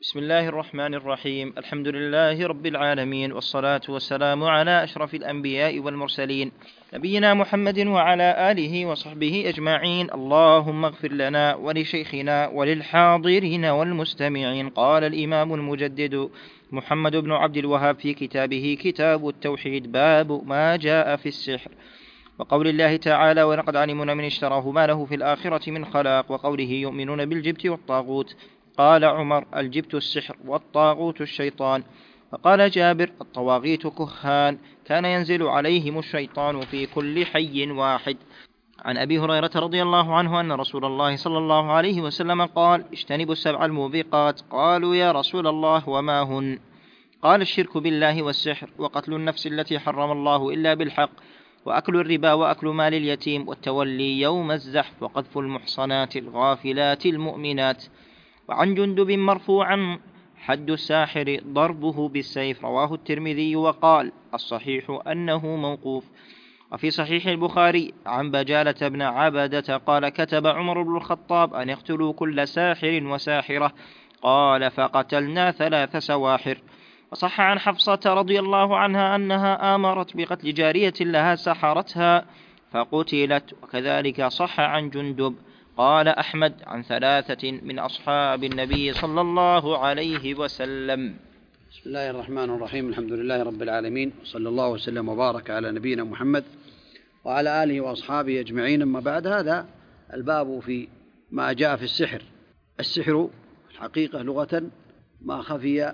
بسم الله الرحمن الرحيم. الحمد لله رب العالمين، والصلاة والسلام على أشرف الأنبياء والمرسلين، نبينا محمد وعلى آله وصحبه أجمعين. اللهم اغفر لنا ولشيخنا وللحاضرين والمستمعين. قال الإمام المجدد محمد بن عبد الوهاب في كتابه كتاب التوحيد: باب ما جاء في السحر، وقول الله تعالى: ولقد علمنا من اشتراه ما له في الآخرة من خلاق، وقوله: يؤمنون بالجبت والطاغوت. قال عمر: الجبت السحر والطاغوت الشيطان. فقال جابر: الطواغيت كهان كان ينزل عليهم الشيطان في كل حي واحد. عن أبي هريرة رضي الله عنه أن رسول الله صلى الله عليه وسلم قال: اجتنبوا السبع الموبقات. قالوا: يا رسول الله وما هن؟ قال: الشرك بالله والسحر، وقتل النفس التي حرم الله إلا بالحق، وأكل الربا، وأكل مال اليتيم، والتولي يوم الزحف، وقذف المحصنات الغافلات المؤمنات. وعن جندب مرفوعا: حد الساحر ضربه بالسيف. رواه الترمذي وقال: الصحيح أنه موقوف. وفي صحيح البخاري عن بجالة بن عبدة قال: كتب عمر بن الخطاب أن يقتلوا كل ساحر وساحرة. قال: فقتلنا 3 سواحر. وصح عن حفصة رضي الله عنها أنها آمرت بقتل جارية لها سحرتها فقتلت. وكذلك صح عن جندب. قال أحمد: عن 3 من أصحاب النبي صلى الله عليه وسلم. بسم الله الرحمن الرحيم. الحمد لله رب العالمين، وصلى الله وسلم وبارك على نبينا محمد وعلى آله وأصحابه أجمعين. أما بعد، هذا الباب في ما جاء في السحر. السحر الحقيقة لغة ما خفي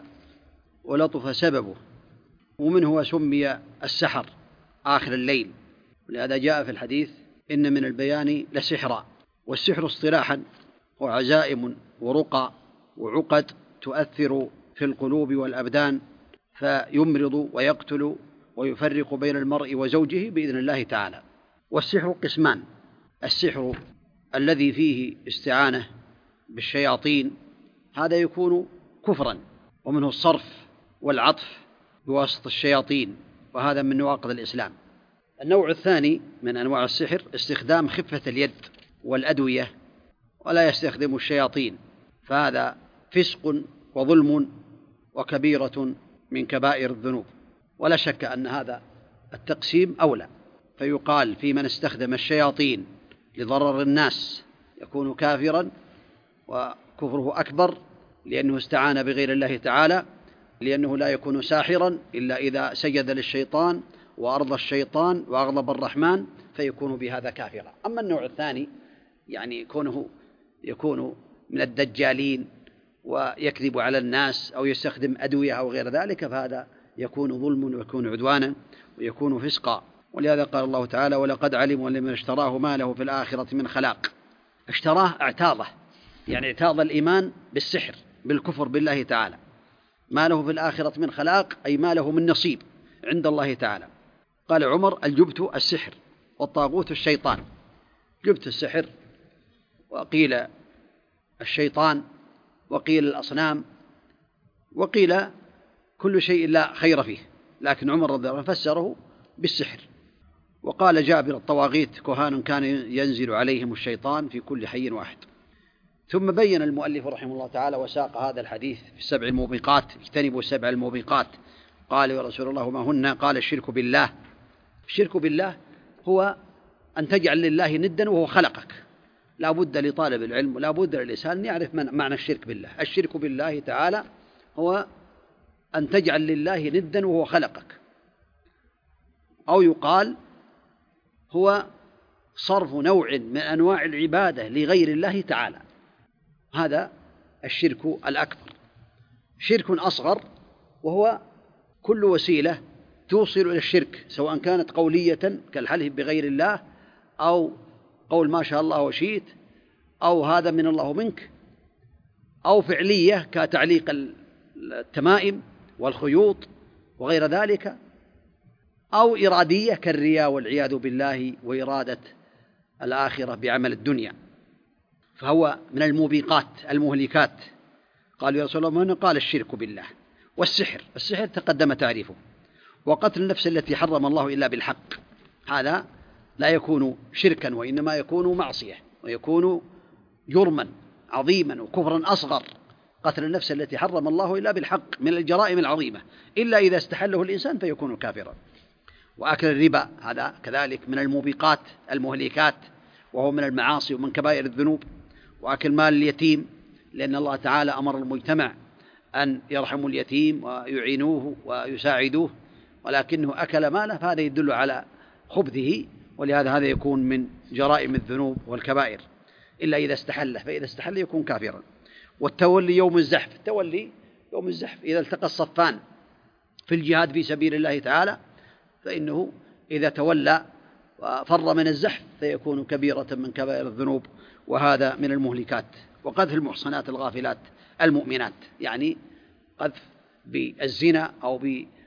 ولطف سببه، ومنه سمي السحر آخر الليل، ولهذا جاء في الحديث: إن من البيان لسحرا. والسحر اصطلاحا هو عزائم ورقى وعقد تؤثر في القلوب والأبدان، فيمرض ويقتل ويفرق بين المرء وزوجه بإذن الله تعالى. والسحر قسمان: السحر الذي فيه استعانة بالشياطين، هذا يكون كفرا، ومنه الصرف والعطف بواسطة الشياطين، وهذا من نواقض الإسلام. النوع الثاني من أنواع السحر استخدام خفة اليد والأدوية، ولا يستخدم الشياطين، فهذا فسق وظلم وكبيرة من كبائر الذنوب. ولا شك أن هذا التقسيم أولى، فيقال في من استخدم الشياطين لضرر الناس يكون كافرا، وكفره أكبر لأنه استعان بغير الله تعالى، لأنه لا يكون ساحرا إلا إذا سجد للشيطان وأرضى الشيطان وأغضب الرحمن، فيكون بهذا كافرا. أما النوع الثاني، يعني يكون من الدجالين ويكذب على الناس أو يستخدم أدوية أو غير ذلك، فهذا يكون ظلم ويكون عدوانا ويكون فسقا. ولهذا قال الله تعالى: ولقد علموا لمن اشتراه ما له في الآخرة من خلاق. اشتراه اعتاضه، يعني اعتاض الإيمان بالسحر بالكفر بالله تعالى. ما له في الآخرة من خلاق أي ما له من نصيب عند الله تعالى. قال عمر: الجبت السحر والطاغوت الشيطان. جبت السحر، وقيل الشيطان، وقيل الأصنام، وقيل كل شيء لا خير فيه، لكن عمر رضي الله عنه فسره بالسحر. وقال جابر: الطواغيت كهان كان ينزل عليهم الشيطان في كل حي واحد. ثم بين المؤلف رحمه الله تعالى وساق هذا الحديث في 7 الموبقات: اجتنبوا 7 الموبقات. قال: يا رسول الله ما هن؟ قال: الشرك بالله. الشرك بالله هو أن تجعل لله ندا وهو خلقك. لا بد لطالب العلم ولا بد للإنسان أن يعرف معنى الشرك بالله. الشرك بالله تعالى هو أن تجعل لله ندا وهو خلقك، أو يقال هو صرف نوع من أنواع العبادة لغير الله تعالى. هذا الشرك الأكبر. شرك أصغر وهو كل وسيلة توصل إلى الشرك، سواء كانت قولية كالحلف بغير الله، أو قول ما شاء الله وشئت، أو هذا من الله منك، أو فعلية كتعليق التمائم والخيوط وغير ذلك، أو إرادية كالرياء والعياذ بالله وإرادة الآخرة بعمل الدنيا. فهو من الموبقات المهلكات. قال: يا رسول الله من؟ قال: الشرك بالله. والسحر تقدم تعريفه. وقتل النفس التي حرم الله إلا بالحق، هذا لا يكون شركا، وإنما يكون معصية، ويكون جرما عظيما وكفرا أصغر، قتل النفس التي حرم الله إلا بالحق من الجرائم العظيمة، إلا إذا استحله الإنسان فيكون كافرا. وأكل الربا هذا كذلك من الموبقات المهلكات، وهو من المعاصي ومن كبائر الذنوب. وأكل مال اليتيم، لأن الله تعالى أمر المجتمع أن يرحموا اليتيم ويعينوه ويساعدوه، ولكنه أكل ماله، فهذا يدل على خبثه، ولهذا هذا يكون من جرائم الذنوب والكبائر إلا إذا استحله، فإذا استحل يكون كافرا. والتولي يوم الزحف، التولي يوم الزحف إذا التقى الصفان في الجهاد في سبيل الله تعالى، فإنه إذا تولى وفر من الزحف فيكون كبيرة من كبائر الذنوب، وهذا من المهلكات. وقذف المحصنات الغافلات المؤمنات، يعني قذف بالزنا أو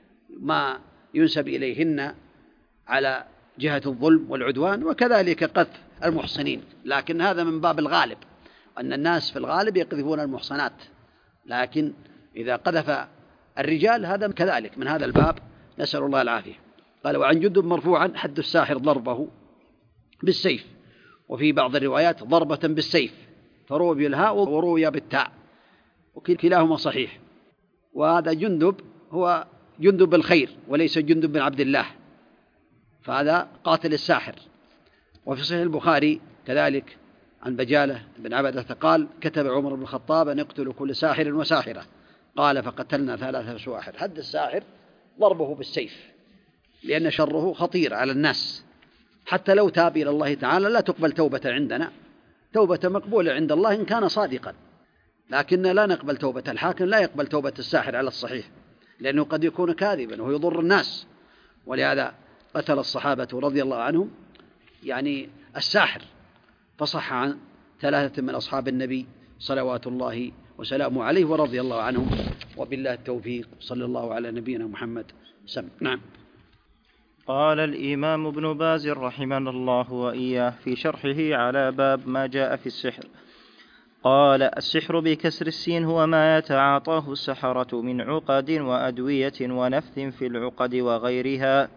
بما ينسب إليهن على جهة الظلم والعدوان، وكذلك قذف المحصنين، لكن هذا من باب الغالب، أن الناس في الغالب يقذفون المحصنات، لكن إذا قذف الرجال هذا كذلك من هذا الباب، نسأل الله العافية. قال: وعن جندب مرفوعا: حد الساحر ضربه بالسيف، وفي بعض الروايات ضربة بالسيف، فروي بالهاء وروي بالتاء، وكلاهما صحيح. وهذا جندب هو جندب الخير وليس جندب بن عبد الله، فهذا قاتل الساحر. وفي صحيح البخاري كذلك عن بجالة بن عبدة قال: كتب عمر بن الخطاب أن يقتل كل ساحر وساحرة، قال: فقتلنا 3 سواحر. حد الساحر ضربه بالسيف، لأن شره خطير على الناس، حتى لو تاب إلى الله تعالى لا تقبل توبة عندنا، توبة مقبولة عند الله إن كان صادقا، لكن لا نقبل توبة الحاكم، لا يقبل توبة الساحر على الصحيح، لأنه قد يكون كاذبا ويضر الناس. ولهذا قتل الصحابة رضي الله عنهم يعني الساحر، فصح عن 3 من أصحاب النبي صلوات الله وسلامه عليه ورضي الله عنهم. وبالله التوفيق، صلى الله على نبينا محمد. نعم. قال الإمام ابن باز رحمه الله وإياه في شرحه على باب ما جاء في السحر، قال: السحر بكسر السين هو ما يتعاطاه السحرة من عقد وأدوية ونفث في العقد وغيرها،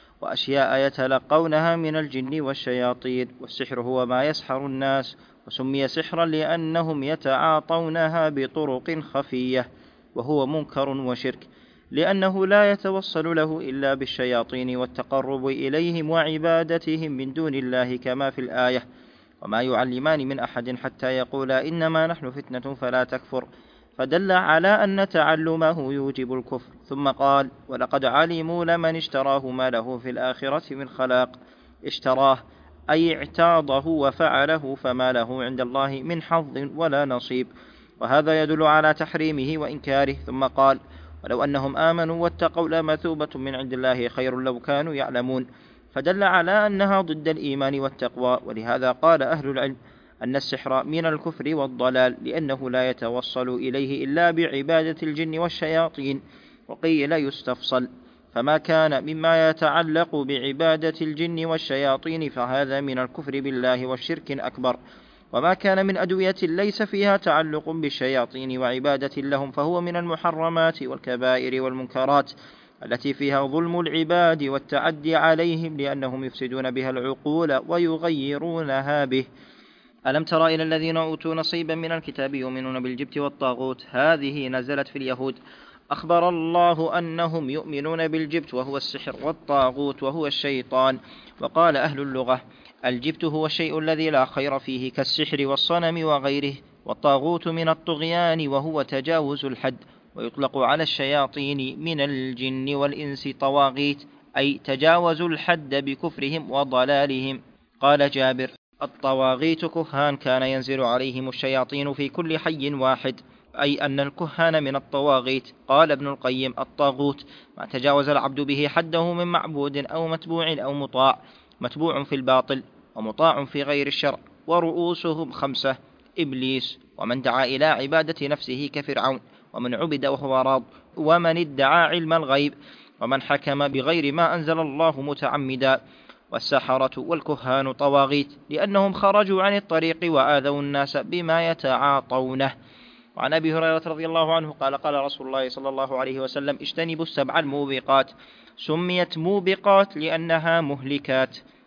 وأشياء يتلقونها من الجن والشياطين. والسحر هو ما يسحر الناس، وسمي سحرا لأنهم يتعاطونها بطرق خفية، وهو منكر وشرك، لأنه لا يتوصل له إلا بالشياطين والتقرب إليهم وعبادتهم من دون الله، كما في الآية: وما يعلمان من أحد حتى يقولا إنما نحن فتنة فلا تكفر، فدل على أن تعلمه يوجب الكفر. ثم قال: ولقد علموا لمن اشتراه ما له في الآخرة من خلاق. اشتراه أي اعتاضه وفعله، فما له عند الله من حظ ولا نصيب، وهذا يدل على تحريمه وإنكاره. ثم قال: ولو أنهم آمنوا واتقوا لمثوبة من عند الله خير لو كانوا يعلمون، فدل على أنها ضد الإيمان والتقوى. ولهذا قال أهل العلم أن السحر من الكفر والضلال، لأنه لا يتوصل إليه إلا بعبادة الجن والشياطين. وقيل يستفصل، فما كان مما يتعلق بعبادة الجن والشياطين فهذا من الكفر بالله والشرك الأكبر، وما كان من أدوية ليس فيها تعلق بالشياطين وعبادة لهم فهو من المحرمات والكبائر والمنكرات التي فيها ظلم العباد والتعدي عليهم، لأنهم يفسدون بها العقول ويغيرونها به. ألم تر إلى الذين أوتوا نصيبا من الكتاب يؤمنون بالجبت والطاغوت، هذه نزلت في اليهود. أخبر الله أنهم يؤمنون بالجبت وهو السحر، والطاغوت وهو الشيطان. وقال أهل اللغة: الجبت هو الشيء الذي لا خير فيه كالسحر والصنم وغيره، والطاغوت من الطغيان وهو تجاوز الحد. ويطلق على الشياطين من الجن والإنس طواغيت، أي تجاوزوا الحد بكفرهم وضلالهم. قال جابر: الطواغيت كهان كان ينزل عليهم الشياطين في كل حي واحد، أي أن الكهان من الطواغيت. قال ابن القيم: الطاغوت ما تجاوز العبد به حده من معبود أو متبوع أو مطاع، متبوع في الباطل ومطاع في غير الشرع. ورؤوسهم 5: إبليس، ومن دعا إلى عبادة نفسه كفرعون، ومن عبد وهو راض، ومن ادعى علم الغيب، ومن حكم بغير ما أنزل الله متعمدا. والسحرة والكهان طواغيت لأنهم خرجوا عن الطريق وآذوا الناس بما يتعاطونه. وعن أبي هريرة رضي الله عنه قال: قال رسول الله صلى الله عليه وسلم: اجتنبوا 7 الموبقات. سميت موبقات لأنها مهلكات.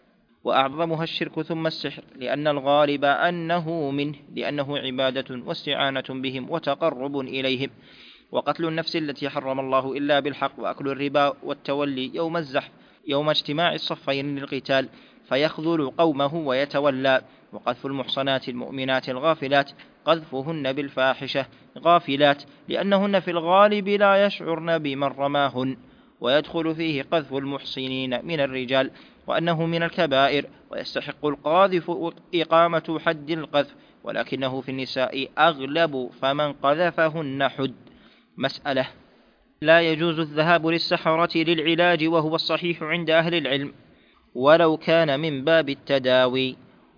وأعظمها الشرك ثم السحر، لأن الغالب أنه منه، لأنه عبادة واستعانة بهم وتقرب إليهم، وقتل النفس التي حرم الله إلا بالحق، وأكل الربا، والتولي يوم الزحف، يوم اجتماع الصفين للقتال فيخذل قومه ويتولى، وقذف المحصنات المؤمنات الغافلات قذفهن بالفاحشة غافلات، لأنهن في الغالب لا يشعرن بمن رماهن، ويدخل فيه قذف المحصنين من الرجال، وأنه من الكبائر، ويستحق القاذف إقامة حد القذف، ولكنه في النساء أغلب، فمن قذفهن حد. مسألة: لا يجوز الذهاب للسحرة للعلاج وهو الصحيح عند أهل العلم، ولو كان من باب التداوي،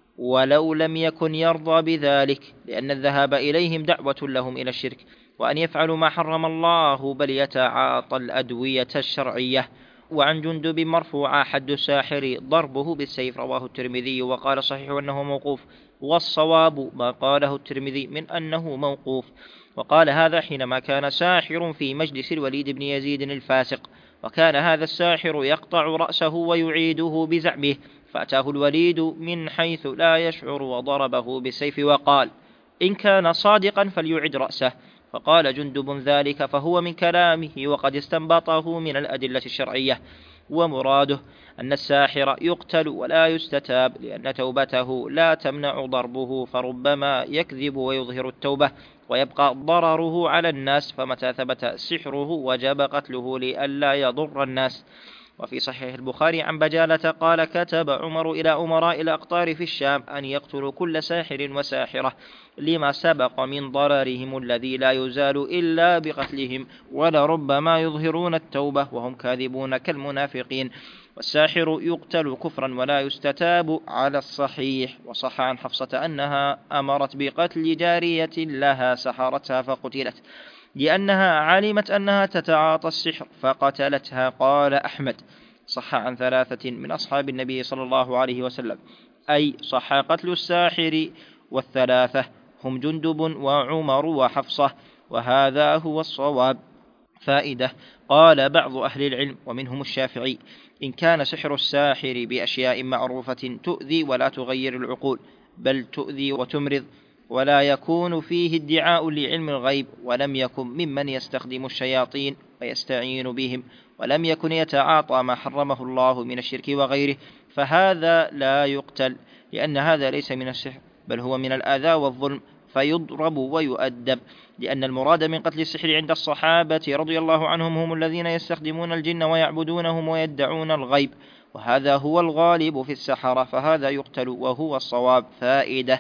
ولو لم يكن يرضى بذلك، لأن الذهاب إليهم دعوة لهم إلى الشرك، وأن يفعلوا ما حرم الله بل يتعاطى الأدوية الشرعية. وعن جندب مرفوعا: حد الساحر ضربه بالسيف، رواه الترمذي، وقال صحيح أنه موقوف، والصواب ما قاله الترمذي من أنه موقوف. وقال هذا حينما كان ساحر في مجلس الوليد بن يزيد الفاسق، وكان هذا الساحر يقطع رأسه ويعيده بزعمه، فأتاه الوليد من حيث لا يشعر وضربه بالسيف، وقال: إن كان صادقا فليعد رأسه. فقال جندب: ذلك فهو من كلامه، وقد استنبطه من الأدلة الشرعية، ومراده أن الساحر يقتل ولا يستتاب، لأن توبته لا تمنع ضربه، فربما يكذب ويظهر التوبة ويبقى ضرره على الناس، فمتى ثبت سحره وجب قتله لئلا يضر الناس. وفي صحيح البخاري عن بجالة قال: كتب عمر إلى أمراء الأقطار في الشام أن يقتلوا كل ساحر وساحرة، لما سبق من ضررهم الذي لا يزال إلا بقتلهم، ولربما يظهرون التوبة وهم كاذبون كالمنافقين. والساحر يقتل كفرا ولا يستتاب على الصحيح. وصح عن حفصة أنها أمرت بقتل جارية لها سحرتها فقتلت، لأنها علمت أنها تتعاطى السحر فقتلتها. قال أحمد: صح عن 3 من أصحاب النبي صلى الله عليه وسلم، أي صح قتل الساحر، والثلاثة هم جندب وعمر وحفصة، وهذا هو الصواب. فائدة: قال بعض أهل العلم ومنهم الشافعي: إن كان سحر الساحر بأشياء معروفة تؤذي ولا تغير العقول، بل تؤذي وتمرض، ولا يكون فيه ادعاء لعلم الغيب، ولم يكن ممن يستخدم الشياطين ويستعين بهم، ولم يكن يتعاطى ما حرمه الله من الشرك وغيره، فهذا لا يقتل، لأن هذا ليس من السحر، بل هو من الآذى والظلم، فيضرب ويؤدب، لأن المراد من قتل السحر عند الصحابة رضي الله عنهم هم الذين يستخدمون الجن ويعبدونهم ويدعون الغيب، وهذا هو الغالب في السحرة، فهذا يقتل وهو الصواب. فائدة: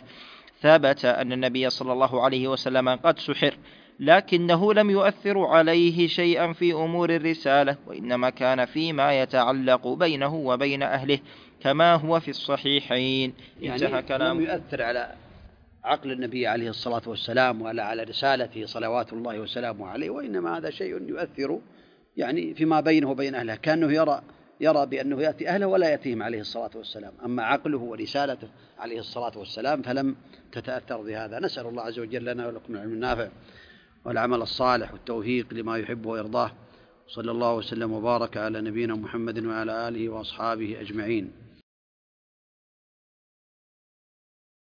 ثبت أن النبي صلى الله عليه وسلم قد سحر، لكنه لم يؤثر عليه شيئا في أمور الرسالة، وإنما كان فيما يتعلق بينه وبين أهله، كما هو في الصحيحين. انتهى كلام. لم يؤثر على عقل النبي عليه الصلاة والسلام ولا على رسالته صلوات الله وسلامه عليه، وإنما هذا شيء يؤثر فيما بينه وبين أهله، كأنه يرى بأنه يأتي أهله ولا يأتيهم عليه الصلاة والسلام، أما عقله ورسالته عليه الصلاة والسلام فلم تتأثر بهذا. نسأل الله عز وجل لنا ولكم العلم النافع والعمل الصالح والتوفيق لما يحبه ويرضاه. صلى الله وسلم وبارك على نبينا محمد وعلى آله وأصحابه أجمعين.